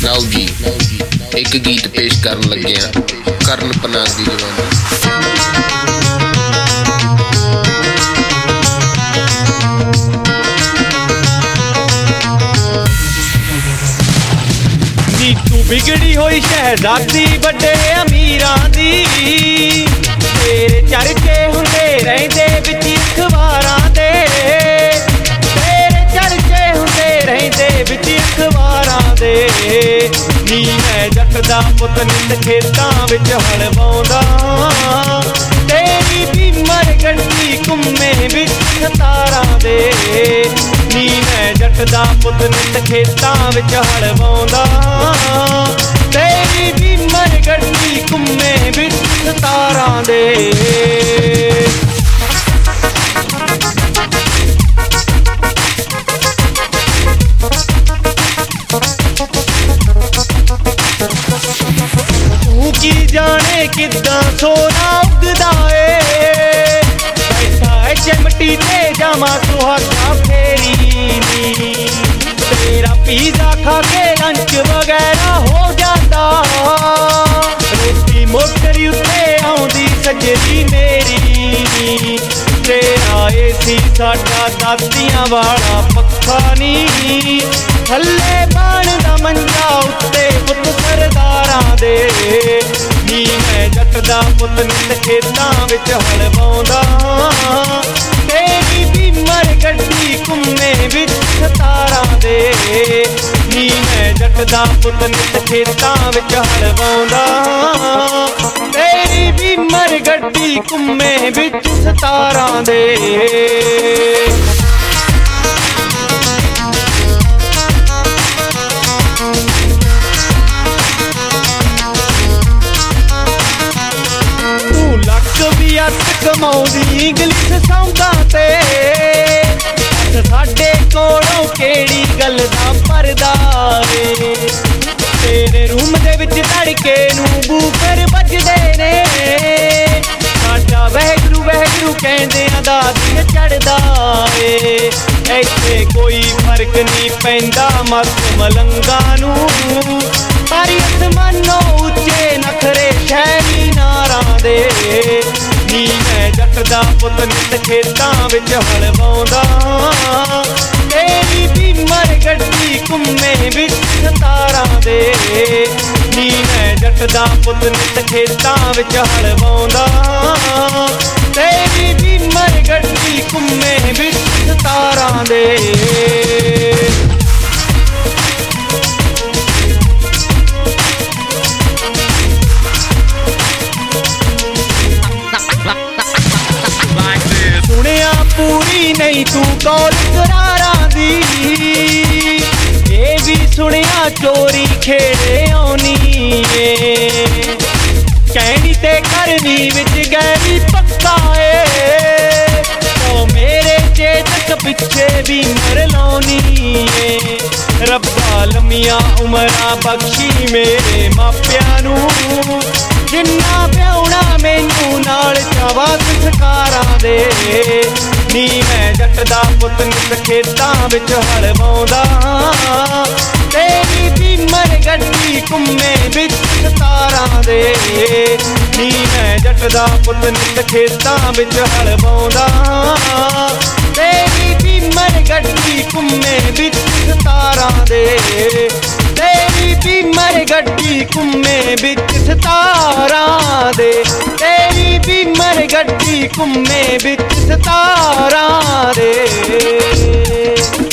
ਲਓ ਜੀ ਇੱਕ ਗੀਤ ਪੇਸ਼ ਕਰਨ ਲੱਗਿਆ ਕਰਨ ਪਨਾਗ ਦੀ ਜਵਾਨੀ। ਨੀਤੂ ਵਿਗੜੀ ਹੋਈ ਸ਼ਹਿਜ਼ਾਦੀ ਵੱਡੇ ਅਮੀਰਾਂ ਦੀ, ਤੇਰੇ ਚਰਚੇ ਹੁੰਦੇ ਰਹਿੰਦੇ ਵਿੱਚ ਅਖਬਾਰਾਂ ਦੇ, ਤੇਰੇ ਚਰਚੇ ਹੁੰਦੇ ਰਹਿੰਦੇ ਵਿੱਚ ਅਖਬਾਰਾਂ ਦੇ। ਨੀ ਮੈਂ ਜੱਟ ਦਾ ਪੁੱਤ ਨਿੱਤ ਖੇਤਾਂ ਵਿੱਚ ਹਲ ਵਾਉਂਦਾ, ਤੇਰੀ ਬੀਮਰ ਗੱਡੀ ਘੁੰਮੇ ਵਿੱਚ ਸਤਾਰਾਂ ਦੇ। ਨੀ ਮੈਂ ਜੱਟ ਦਾ ਪੁੱਤ ਨਿੱਤ ਖੇਤਾਂ ਵਿੱਚ ਹਲ ਵਾਉਂਦਾ, ਤੇਰੀ ਬੀਮਰ ਗੱਡੀ ਘੁੰਮੇ ਵਿੱਚ ਸਤਾਰਾਂ ਦੇ। ਤੂੰ ਕੀ ਜਾਣੇ ਕਿੱਦਾਂ ਸੋਨਾ ਉੱਗਦਾ ਏ, ਬੈਠਾ ਏ ਚਿਮਟੀ ਤੇ ਜਾਵਾਂ ਸੁਹਾਗਾ ਫੇਰੀ ਨੀ। ਤੇਰਾ ਪੀਜ਼ਾ ਖਾ ਕੇ ਲੰਚ ਵਗੈਰਾ ਹੋ ਜਾਂਦਾ, ਰੋਟੀ ਮੋਟਰੀ ਉੱਤੇ ਆਉਂਦੀ ਸੱਜਰੀ ਮੇਰੀ ਨੀ। ਤੇਰਾ ਏਸੀ ਸਾਡਾ ਦਾਤੀਆਂ ਵਾਲਾ ਪੱਖਾ ਨੀ, ਥੱਲੇ ਬਣਦਾ ਮੰਜਾ ਉੱਤੇ ਪੁੱਤ ਸਰਦਾਰਾਂ ਦੇ। ਨੀ ਮੈਂ ਜੱਟ ਦਾ ਪੁੱਤ ਨਿੱਤ ਖੇਤਾਂ ਵਿੱਚ ਹਲ ਵਾਉਂਦਾ, ਤੇਰੀ ਬੀਮਰ ਗੱਡੀ ਘੁੰਮੇ ਵਿੱਚ ਸਤਾਰਾਂ ਦੇ। ਨੀ ਮੈਂ ਜੱਟ ਦਾ ਪੁੱਤ ਨਿੱਤ ਖੇਤਾਂ ਵਿੱਚ ਹਲ ਵਾਉਂਦਾ, ਤੇਰੀ ਬੀਮਰ ਗੱਡੀ ਘੁੰਮੇ ਵਿੱਚ ਸਤਾਰਾਂ ਦੇ। ਕਮਾਉਂਦੀ ਇੰਗਲਿਸ਼ ਸੌਂਦਾ ਤੇ ਸਾਡੇ ਕੋਲੋਂ ਕਿਹੜੀ ਗੱਲ ਦਾ ਪਰਦਾ ਏ। ਤੇਰੇ ਰੂਮ ਦੇ ਵਿੱਚ ਧੜਕੇ ਨੂੰ ਬੂਫਰ ਵੱਜਦੇ ਨੇ, ਸਾਡਾ ਵਹਿਗਰੂ ਵਹਿਗਰੂ ਕਹਿੰਦਿਆਂ ਦਾ ਦਿਨ ਚੜਦਾ ਏ। ਇੱਥੇ ਕੋਈ ਫਰਕ ਨਹੀਂ ਪੈਂਦਾ ਮਸਤ ਮਲੰਗਾਂ ਨੂੰ, ਪਰ ਅਸਮਾਨੋਂ ਉੱਚੇ ਨਖਰੇ ਸ਼ਹਿਰੀ ਨਾਰਾਂ ਦੇ। ਨੀ ਮੈਂ ਜੱਟ ਦਾ ਪੁੱਤ ਨਿੱਤ ਖੇਤਾਂ ਵਿੱਚ ਹਲ ਵਾਉਂਦਾ, ਤੇਰੀ ਬੀਮਰ ਗੱਡੀ ਘੁੰਮੇ ਵਿੱਚ ਸਤਾਰਾਂ ਦੇ। ਨੀ ਮੈਂ ਜੱਟ ਦਾ ਪੁੱਤ ਨਿੱਤ ਖੇਤਾਂ ਵਿੱਚ ਹਲ ਵਾਉਂਦਾ, ਤੇਰੀ ਬੀਮਰ ਗੱਡੀ ਘੁੰਮੇ ਵਿੱਚ ਸਤਾਰਾਂ ਦੇ। ਸੁਣਿਆ ਪੂਰੀ ਨਹੀਂ ਤੂੰ ਕੌਲ ਕਰਾਰਾਂ ਦੀ, ਇਹ ਵੀ ਸੁਣਿਆ ਚੋਰੀ ਖੇੜੇ ਆਉਣੀ ਏ। ਕਹਿਣੀ ਤੇ ਕਰਨੀ ਵਿੱਚ ਗੈਰੀ ਪੱਕਾ ਏ, ਉਹ ਮੇਰੇ ਚੇਤਕ ਪਿੱਛੇ ਵੀ ਮਰ ਲਾਉਣੀ ਏ। ਰੱਬਾ ਲੰਮੀਆਂ ਉਮਰਾਂ ਬਖਸ਼ੀ ਮੇਰੇ ਮਾਪਿਆਂ ਨੂੰ, ਜਿੰਨਾ ਪਿਆਉਣਾ ਮੈਨੂੰ ਨਾਲ ਚਾਵਾ ਸੰਸਕਾਰਾਂ ਦੇ। ਨੀ ਮੈਂ ਜੱਟ ਦਾ ਪੁੱਤ ਨਿੱਤ ਖੇਤਾਂ ਵਿੱਚ ਹਲ ਵਾਉਂਦਾ, ਤੇਰੀ ਬੀਮਰ ਗੱਡੀ ਘੁੰਮੇ ਵਿੱਚ ਸਤਾਰਾਂ ਦੇ। ਨੀ ਮੈਂ ਜੱਟ ਦਾ ਪੁੱਤ ਨਿੱਤ ਖੇਤਾਂ ਵਿੱਚ ਹਲ ਵਾਉਂਦਾ, ਤੇਰੀ ਬੀਮਰ ਗੱਡੀ ਘੁੰਮੇ ਵਿੱਚ ਸਤਾਰਾਂ ਦੇ। ਤੇਰੀ ਬੀਮਰ ਗੱਡੀ ਘੁੰਮੇ ਵਿੱਚ ਸਤਾਰਾਂ ਦੇ, ਤੇਰੀ ਬੀਮਰ ਗੱਡੀ ਘੁੰਮੇ ਵਿੱਚ ਸਤਾਰਾਂ ਦੇ।